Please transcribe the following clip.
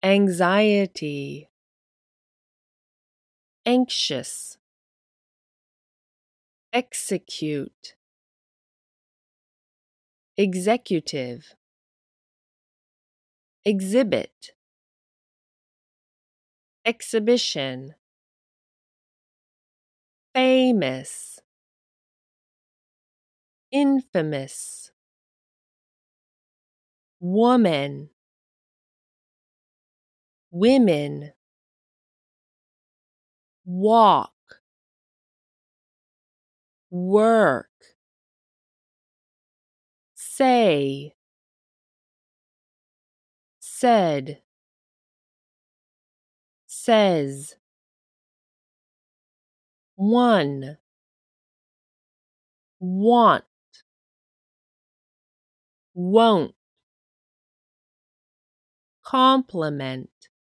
anxiety, anxious, execute, executive, exhibit, exhibition, famous, infamous, woman, women, walk, work, say, said, says, one, want, won't, compliment,